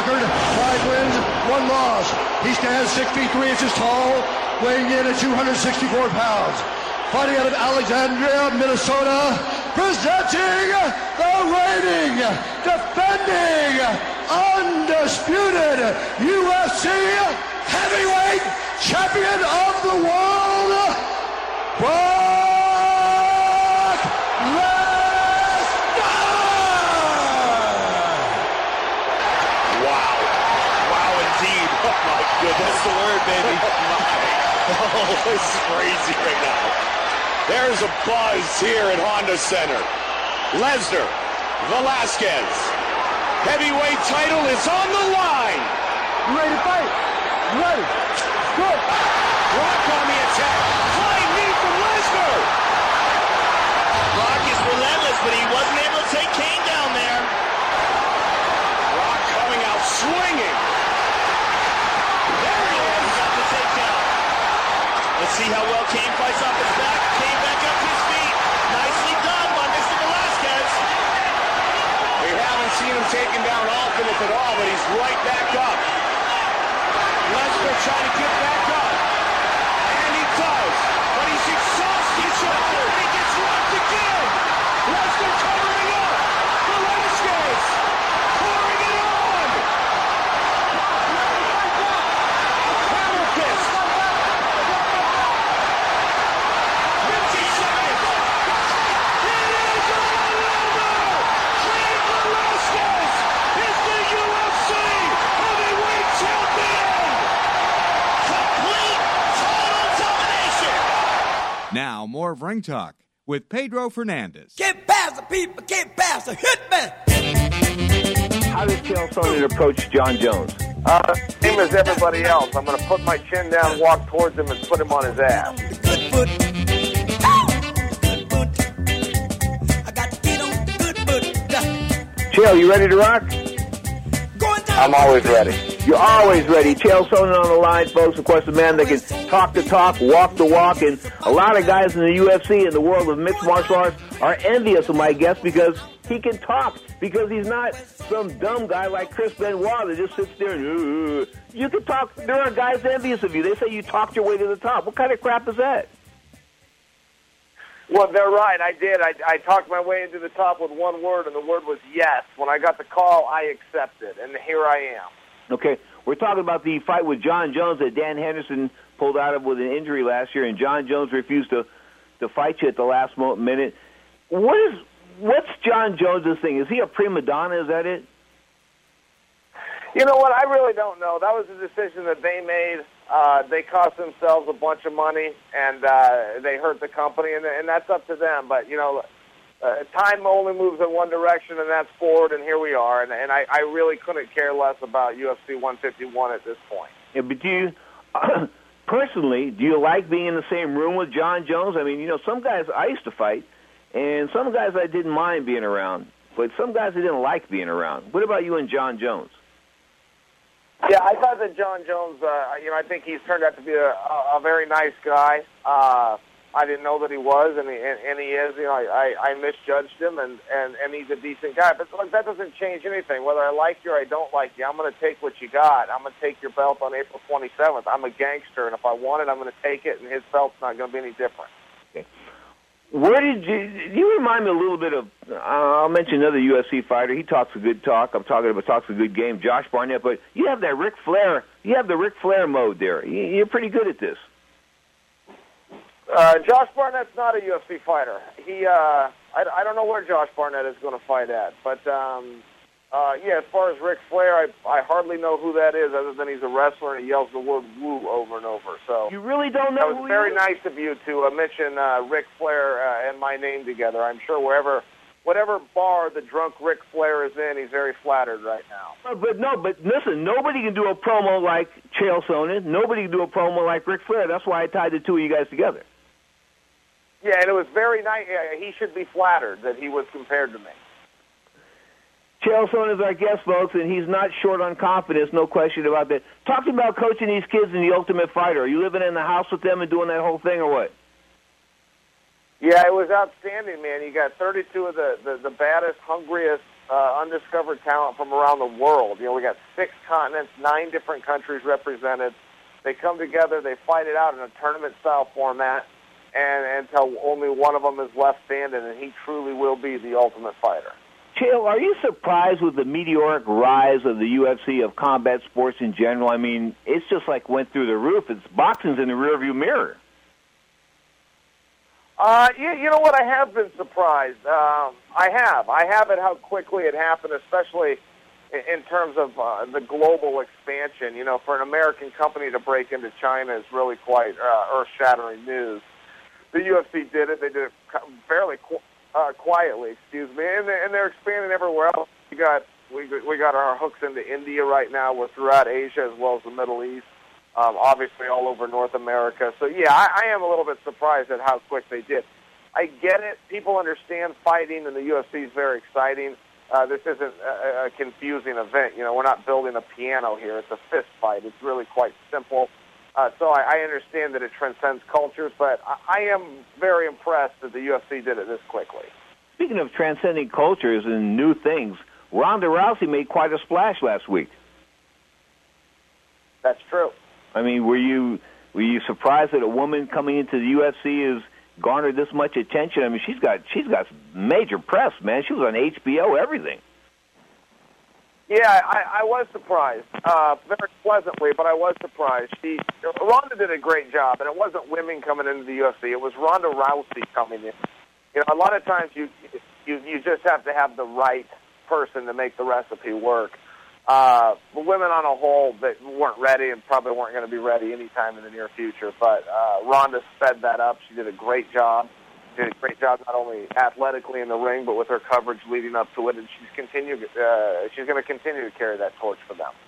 record, 5 wins, 1 loss. He stands 6 feet 3 inches tall, weighing in at 264 pounds. Fighting out of Alexandria, Minnesota, presenting the reigning, defending, undisputed UFC heavyweight champion of the world, Brock Lesnar! Wow, indeed. Oh, my goodness. That's the word, baby. Oh, this is crazy right now. There's a buzz here at Honda Center. Lesnar, Velasquez. Heavyweight title is on the line. You ready to fight? You ready? Good. Brock on the attack. Flying knee from Lesnar. Brock is relentless, but he wasn't able to take Kane down there. Brock coming out swinging. There he is. Got the takedown. Let's see how well Kane fights off his back. Kane back up to his feet. Nicely done by Mr. Velasquez. We haven't seen him taken down often, if at all, but he's right back up. Lesnar trying to get back up. And he does. But he's exhausted. He gets rocked again. Lesnar covering up. Velasquez pouring it on. Hammer fist. 50 seconds. It is all over. Cain Velasquez is the UFC heavyweight champion. Complete, total domination. Now, more of Ring Talk with Pedro Fernandez. Get past the people, get past the hitman. How did Chael Sonnen approach John Jones? Same as everybody else. I'm going to put my chin down, walk towards him, and put him on his ass. Good foot. Good foot. I got to get on the good foot. Chael, you ready to rock? I'm always ready. You're always ready. Chael Sonnen on the line, folks. Of course, the man that can talk the talk, walk the walk, and a lot of guys in the UFC in the world of mixed martial arts are envious of my guest because he can talk, because he's not some dumb guy like Chris Benoit that just sits there and, you can talk. There are guys envious of you. They say you talked your way to the top. What kind of crap is that? Well, they're right. I did. I talked my way into the top with one word, and the word was yes. When I got the call, I accepted, and here I am. Okay, we're talking about the fight with John Jones that Dan Henderson pulled out of with an injury last year, and John Jones refused to fight you at the last minute. What's John Jones' thing? Is he a prima donna? Is that it? You know what? I really don't know. That was a decision that they made. They cost themselves a bunch of money, and they hurt the company, and that's up to them. But, you know, time only moves in one direction, and that's forward, and here we are. And I really couldn't care less about UFC 151 at this point. Yeah, but do you, personally, do you like being in the same room with John Jones? I mean, you know, some guys I used to fight, and some guys I didn't mind being around, but some guys I didn't like being around. What about you and John Jones? Yeah, I thought that John Jones, I think he's turned out to be a very nice guy. I didn't know that he was, and he is. You know, I misjudged him, and he's a decent guy. But look, that doesn't change anything. Whether I like you or I don't like you, I'm going to take what you got. I'm going to take your belt on April 27th. I'm a gangster, and if I want it, I'm going to take it, and his belt's not going to be any different. Okay. Where did you remind me a little bit of, I'll mention another UFC fighter. He talks a good talk. I'm talking about talks a good game, Josh Barnett. But you have that Ric Flair. You have the Ric Flair mode there. You're pretty good at this. Josh Barnett's not a UFC fighter. I don't know where Josh Barnett is going to fight at. But, as far as Ric Flair, I hardly know who that is other than he's a wrestler and he yells the word woo over and over. So you really don't know who he is? That was very nice of you to mention Ric Flair and my name together. I'm sure whatever bar the drunk Ric Flair is in, he's very flattered right now. But listen, nobody can do a promo like Chael Sonnen. Nobody can do a promo like Ric Flair. That's why I tied the two of you guys together. Yeah, and it was very nice. He should be flattered that he was compared to me. Chael Sonnen is our guest, folks, and he's not short on confidence, no question about that. Talking about coaching these kids in The Ultimate Fighter, are you living in the house with them and doing that whole thing, or what? Yeah, it was outstanding, man. You got 32 of the baddest, hungriest undiscovered talent from around the world. You know, we got 6 continents, 9 different countries represented. They come together, they fight it out in a tournament-style format, and until only one of them is left standing, and he truly will be the ultimate fighter. Chael, are you surprised with the meteoric rise of the UFC, of combat sports in general? I mean, it's just like went through the roof. It's boxing's in the rearview mirror. You know what? I have been surprised. I have at how quickly it happened, especially in terms of the global expansion. You know, for an American company to break into China is really quite earth-shattering news. The UFC did it. They did it fairly quietly, and they're expanding everywhere else. We got our hooks into India right now. We're throughout Asia as well as the Middle East. Obviously all over North America. So, yeah, I am a little bit surprised at how quick they did. I get it. People understand fighting, and the UFC is very exciting. This isn't a confusing event. You know, we're not building a piano here. It's a fist fight. It's really quite simple. So I understand that it transcends cultures, but I am very impressed that the UFC did it this quickly. Speaking of transcending cultures and new things, Ronda Rousey made quite a splash last week. That's true. I mean, were you surprised that a woman coming into the UFC has garnered this much attention? I mean, she's got major press, man. She was on HBO, everything. Yeah, I was surprised, very pleasantly, but I was surprised. Ronda did a great job, and it wasn't women coming into the UFC. It was Ronda Rousey coming in. You know, a lot of times you just have to have the right person to make the recipe work. The women on a whole that weren't ready and probably weren't going to be ready anytime in the near future, but Ronda sped that up. She did a great job. Did a great job not only athletically in the ring, but with her coverage leading up to it, and she's going to continue to carry that torch for them.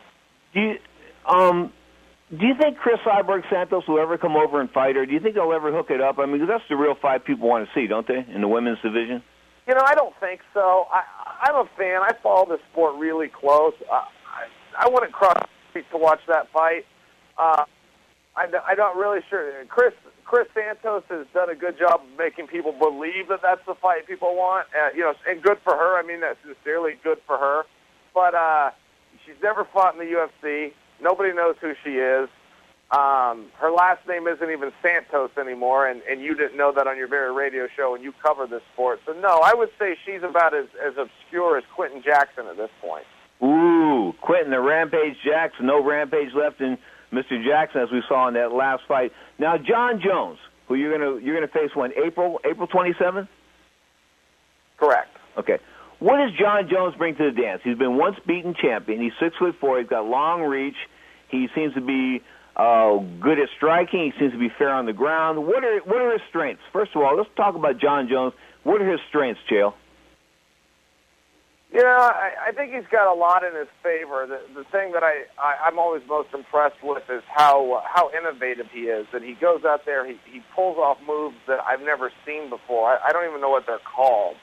Do you think Chris Cyborg Santos will ever come over and fight her? Do you think they'll ever hook it up? I mean, that's the real fight people want to see, don't they, in the women's division? You know, I don't think so. I'm a fan. I follow the sport really close. I wouldn't cross the street to watch that fight. I'm not really sure. Chris Santos has done a good job of making people believe that that's the fight people want. You know, and good for her. I mean that sincerely, good for her. But she's never fought in the UFC. Nobody knows who she is. Her last name isn't even Santos anymore, and you didn't know that on your very radio show, and you cover this sport. So, no, I would say she's about as obscure as Quentin Jackson at this point. Ooh, Quentin, the Rampage Jackson. No Rampage left in Mr. Jackson, as we saw in that last fight. Now, John Jones, who you're gonna face when? April 27th? Correct. Okay. What does John Jones bring to the dance? He's been once beaten champion. He's 6'4". He's got long reach. He seems to be good at striking. He seems to be fair on the ground. What are his strengths? First of all, let's talk about John Jones. What are his strengths, Chael? You know, I think he's got a lot in his favor. The thing that I'm always most impressed with is how innovative he is. That he goes out there, he pulls off moves that I've never seen before. I don't even know what they're called.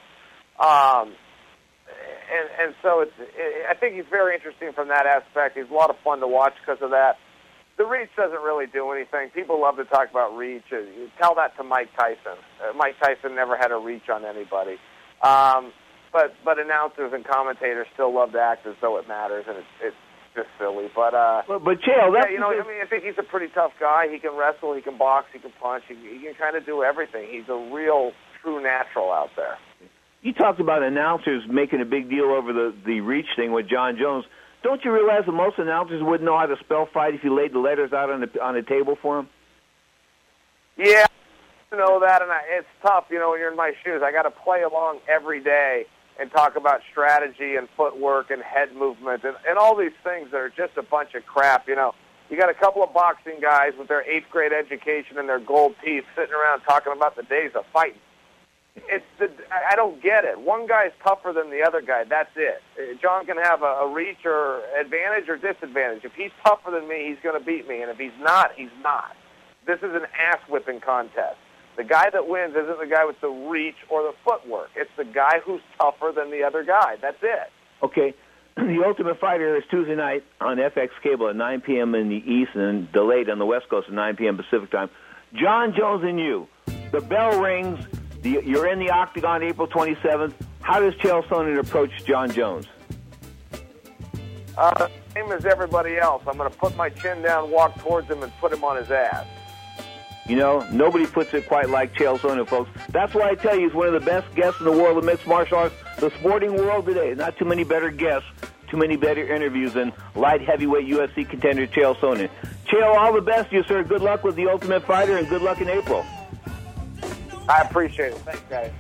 And so I think he's very interesting from that aspect. He's a lot of fun to watch because of that. The reach doesn't really do anything. People love to talk about reach. You tell that to Mike Tyson. Mike Tyson never had a reach on anybody. But announcers and commentators still love to act as though it matters, and it's just silly. But Chael, yeah, you know, I mean, I think he's a pretty tough guy. He can wrestle, he can box, he can punch, he can kind of do everything. He's a real, true natural out there. You talked about announcers making a big deal over the reach thing with John Jones. Don't you realize that most announcers wouldn't know how to spell fight if you laid the letters out on the table for them? Yeah, I know that, and it's tough, you know, when you're in my shoes. I got to play along every day and talk about strategy and footwork and head movement and all these things that are just a bunch of crap, you know. You got a couple of boxing guys with their 8th grade education and their gold teeth sitting around talking about the days of fighting. I don't get it. One guy's tougher than the other guy. That's it. John can have a reach or advantage or disadvantage. If he's tougher than me, he's going to beat me. And if he's not, he's not. This is an ass-whipping contest. The guy that wins isn't the guy with the reach or the footwork. It's the guy who's tougher than the other guy. That's it. Okay. The Ultimate Fighter is Tuesday night on FX Cable at 9 p.m. in the East and delayed on the West Coast at 9 p.m. Pacific time. John Jones and you. The bell rings. You're in the Octagon April 27th. how does Chael Sonnen approach John Jones? Same as everybody else. I'm going to put my chin down, walk towards him, and put him on his ass. You know, nobody puts it quite like Chael Sonnen, folks. That's why I tell you he's one of the best guests in the world of mixed martial arts, the sporting world today. Not too many better guests, too many better interviews than light heavyweight UFC contender Chael Sonnen. Chael, all the best to you, sir. Good luck with The Ultimate Fighter, and good luck in April. I appreciate it. Thanks, guys.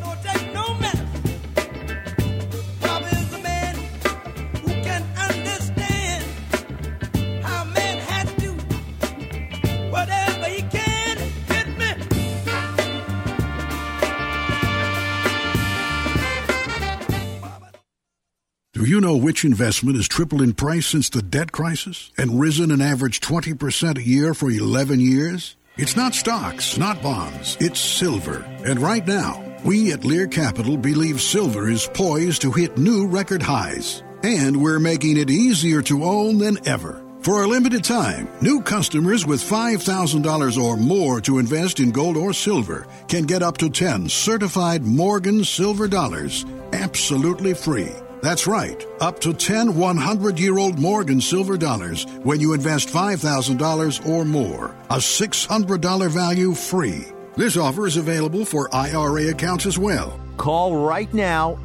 Do you know which investment has tripled in price since the debt crisis and risen an average 20% a year for 11 years? It's not stocks, not bonds, it's silver. And right now, we at Lear Capital believe silver is poised to hit new record highs. And we're making it easier to own than ever. For a limited time, new customers with $5,000 or more to invest in gold or silver can get up to 10 certified Morgan silver dollars absolutely free. That's right, up to 10 100-year-old Morgan silver dollars when you invest $5,000 or more. A $600 value free. This offer is available for IRA accounts as well. Call right now,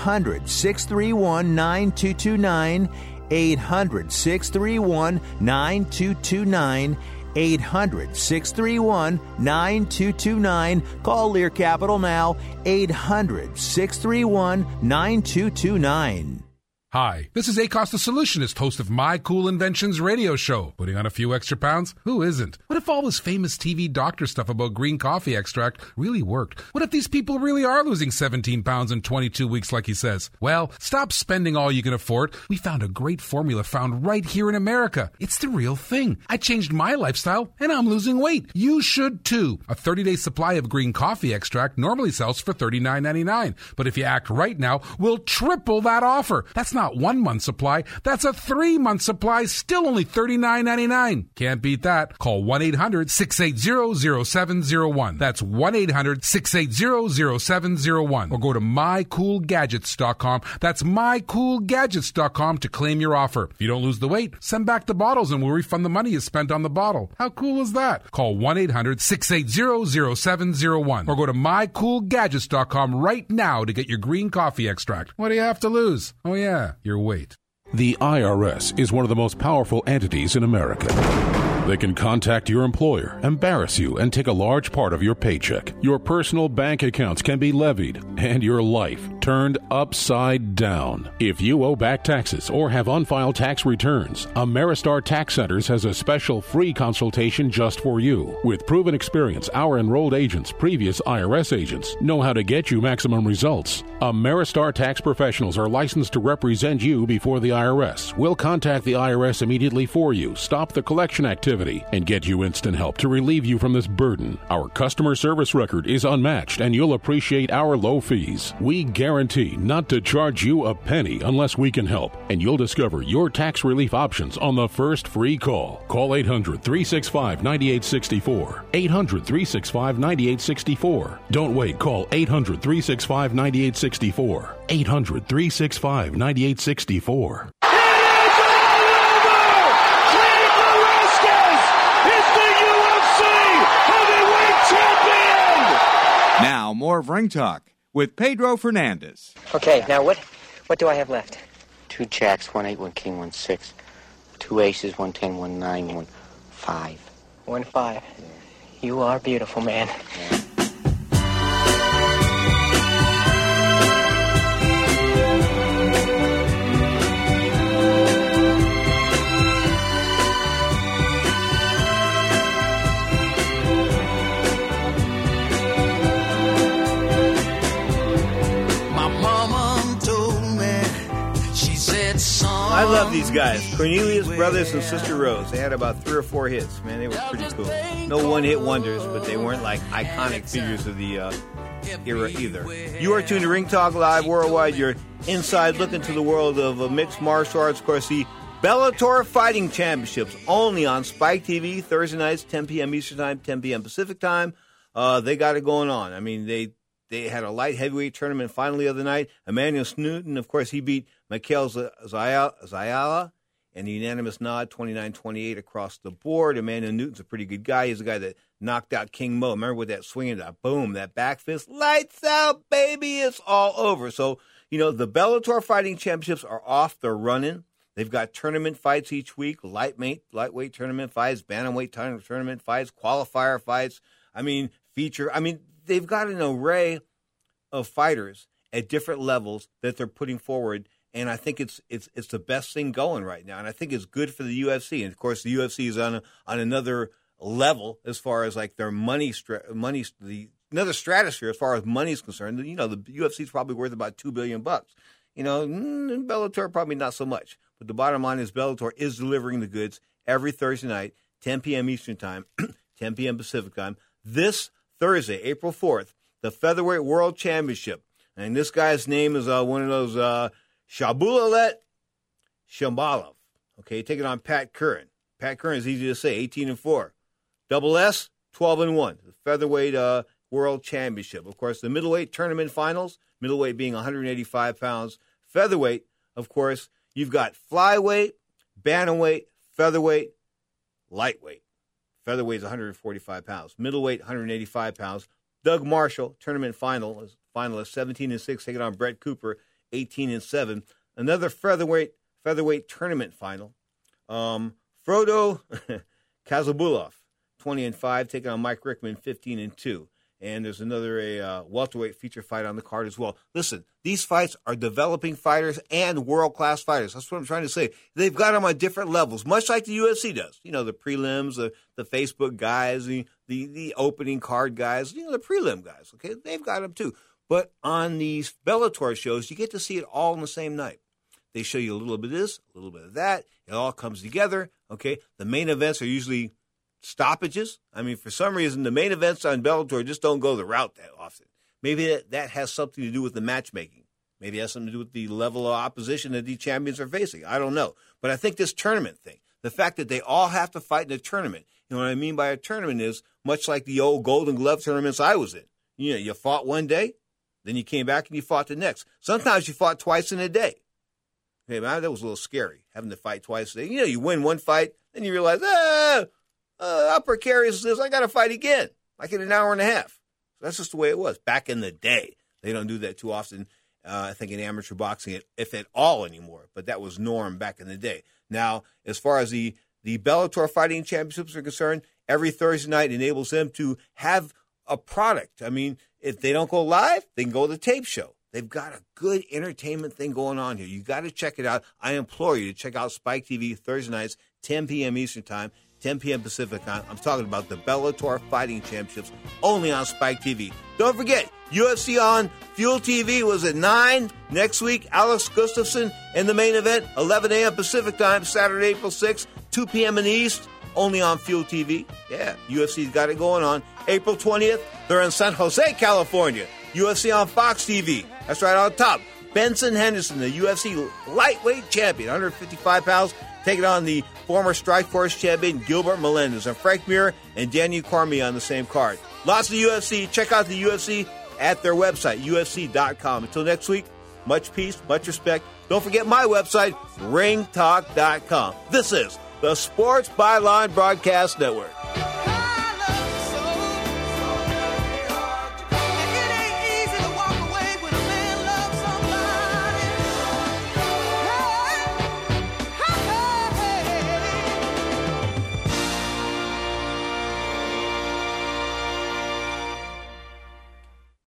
800-631-9229, 800-631-9229, 800-631-9229. Call Lear Capital now, 800-631-9229. Hi, this is Acos the Solutionist, host of My Cool Inventions radio show. Putting on a few extra pounds? Who isn't? What if all this famous TV doctor stuff about green coffee extract really worked? What if these people really are losing 17 pounds in 22 weeks like he says? Well, stop spending all you can afford. We found a great formula found right here in America. It's the real thing. I changed my lifestyle and I'm losing weight. You should too. A 30-day supply of green coffee extract normally sells for $39.99. But if you act right now, we'll triple that offer. That's not 1 month supply. That's a 3-month supply, still only $39.99. Can't beat that. Call 1-800-680-0701. That's 1-800-680-0701. Or go to mycoolgadgets.com. That's mycoolgadgets.com to claim your offer. If you don't lose the weight, send back the bottles and we'll refund the money you spent on the bottle. How cool is that? Call 1-800-680-0701. Or go to mycoolgadgets.com right now to get your green coffee extract. What do you have to lose? Oh yeah, your weight. The IRS is one of the most powerful entities in America. They can contact your employer, embarrass you, and take a large part of your paycheck. Your personal bank accounts can be levied, and your life turned upside down. If you owe back taxes or have unfiled tax returns, Ameristar Tax Centers has a special free consultation just for you. With proven experience, our enrolled agents, previous IRS agents, know how to get you maximum results. Ameristar Tax Professionals are licensed to represent you before the IRS. We'll contact the IRS immediately for you, stop the collection activity, and get you instant help to relieve you from this burden. Our customer service record is unmatched, and you'll appreciate our low fees. We guarantee not to charge you a penny unless we can help, and you'll discover your tax relief options on the first free call. Call 800-365-9864. 800-365-9864. Don't wait. Call 800-365-9864. 800-365-9864. Now, more of Ring Talk with Pedro Fernandez. Okay, now what do I have left? 2 jacks, 1-8, 1 king, 1 6. 2 aces, 1 10, 1 9, 1 5. 1 5. You are beautiful, man. Yeah. I love these guys. Cornelius Brothers and Sister Rose. They had about 3 or 4 hits, man. They were pretty cool. No one-hit wonders, but they weren't like iconic figures of the era either. You are tuned to Ring Talk Live Worldwide, your inside look into the world of mixed martial arts. Of course, the Bellator Fighting Championships, only on Spike TV, Thursday nights, 10 p.m. Eastern Time, 10 p.m. Pacific Time. They got it going on. I mean, they They had a light heavyweight tournament final the other night. Emmanuel Snooten, of course, he beat Mikhail Zayala in a unanimous nod, 29-28 across the board. Emmanuel Newton's a pretty good guy. He's the guy that knocked out King Mo. Remember with that swing and that boom, that back fist? Lights out, baby. It's all over. So, the Bellator Fighting Championships are off. They're running. They've got tournament fights each week, lightweight tournament fights, bantamweight tournament fights, qualifier fights. They've got an array of fighters at different levels that they're putting forward, and I think it's the best thing going right now, and I think it's good for the UFC. And of course, the UFC is on another level as far as like their another stratosphere as far as money is concerned. The UFC is probably worth about $2 billion. Bellator probably not so much. But the bottom line is Bellator is delivering the goods every Thursday night, 10 p.m. Eastern Time, 10 p.m. Pacific Time. This Thursday, April 4th, the Featherweight World Championship. And this guy's name is one of those Shabulat Shambalov. Okay, taking on Pat Curran. Pat Curran is easy to say, 18-4. Double S, 12-1. The Featherweight World Championship. Of course, the middleweight tournament finals, middleweight being 185 pounds. Featherweight, of course, you've got flyweight, bantamweight, featherweight, lightweight. Featherweight is 145 pounds. Middleweight, 185 pounds. Doug Marshall, tournament finalist, 17-6, taking on Brett Cooper, 18-7. Another featherweight tournament final. Frodo Kazabulov, 20-5, taking on Mike Rickman, 15-2. And there's another welterweight feature fight on the card as well. Listen, these fights are developing fighters and world-class fighters. That's what I'm trying to say. They've got them on different levels, much like the UFC does. The prelims, the Facebook guys, the opening card guys, the prelim guys. Okay, they've got them too. But on these Bellator shows, you get to see it all in the same night. They show you a little bit of this, a little bit of that. It all comes together. Okay, the main events are usually stoppages. For some reason, the main events on Bellator just don't go the route that often. Maybe that has something to do with the matchmaking. Maybe it has something to do with the level of opposition that these champions are facing. I don't know. But I think this tournament thing, the fact that they all have to fight in a tournament, what I mean by a tournament is much like the old Golden Glove tournaments I was in. You fought one day, then you came back and you fought the next. Sometimes you fought twice in a day. Okay, man, that was a little scary, having to fight twice a day. You win one fight, then you realize, how precarious is this? I got to fight again, like in an hour and a half. So that's just the way it was back in the day. They don't do that too often, I think, in amateur boxing, if at all anymore. But that was norm back in the day. Now, as far as the Bellator Fighting Championships are concerned, every Thursday night enables them to have a product. If they don't go live, they can go to the tape show. They've got a good entertainment thing going on here. You got to check it out. I implore you to check out Spike TV Thursday nights, 10 p.m. Eastern Time, 10 p.m. Pacific Time. I'm talking about the Bellator Fighting Championships only on Spike TV. Don't forget, UFC on Fuel TV was at 9. Next week, Alex Gustafsson in the main event, 11 a.m. Pacific Time, Saturday, April 6th, 2 p.m. in the East, only on Fuel TV. Yeah, UFC's got it going on. April 20th, they're in San Jose, California. UFC on Fox TV. That's right on top. Benson Henderson, the UFC lightweight champion, 155 pounds, taking on the former Strikeforce champion Gilbert Melendez. And Frank Mir and Daniel Cormier on the same card. Lots of UFC. Check out the UFC at their website, UFC.com. Until next week, much peace, much respect. Don't forget my website, ringtalk.com. This is the Sports Byline Broadcast Network.